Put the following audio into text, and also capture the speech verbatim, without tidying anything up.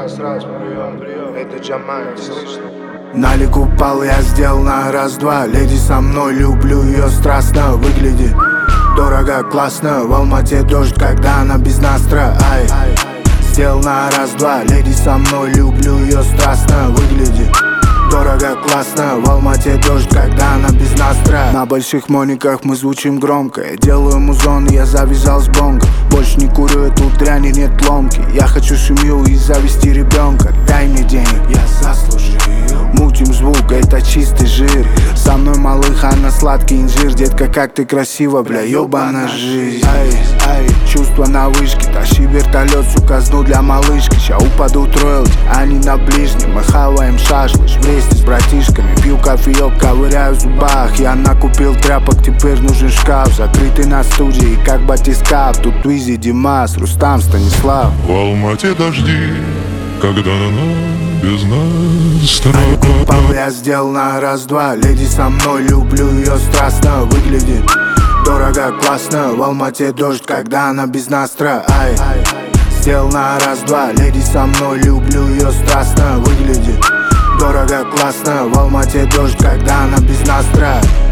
раз, раз, прием, прием. Это Джамай, слышно? Налик упал, я сделал на раз-два. Леди со мной, люблю ее страстно. Выглядит дорого, классно. В Алмате дождь, когда она без настра. Ай, сделал на раз-два. Леди со мной, люблю ее страстно. Выглядит дорого, классно. В Алмате дождь, когда она без настра. На больших мониках мы звучим громко. Я делаю музон, я завязал с бонго. Больше не курю эту дрянь и нет ломки. Я хочу семью и завести ребенка. Дай мне денег, я заслужил. Мутим звук, это чистый жир. Со мной малых, она сладкий инжир. Детка, как ты красива, бля, ёбана жизнь. Ай, ай, чувство на вышке. Тащи вертолет, сука, сну для малышки. Ща упадут роялти, они на ближнем. Мы хаваем шашлыч вместе с братишками. Пью кофеек, ковыряю в зубах. Я накупил тряпок, теперь нужен шкаф. Закрытый на студии, как батискаф. Тут Уизи, Димас, Рустам, Станислав. В Алмате дожди, когда она без настроя. Упал, я сделал на раз-два. Леди со мной, люблю ее страстно. Выглядит дорого, классно. В Алмате дождь, когда она без настра. Ай, сделал на раз-два. Леди со мной, люблю ее страстно. Выглядит дорого, классно. В Алмате дождь, когда она без настра.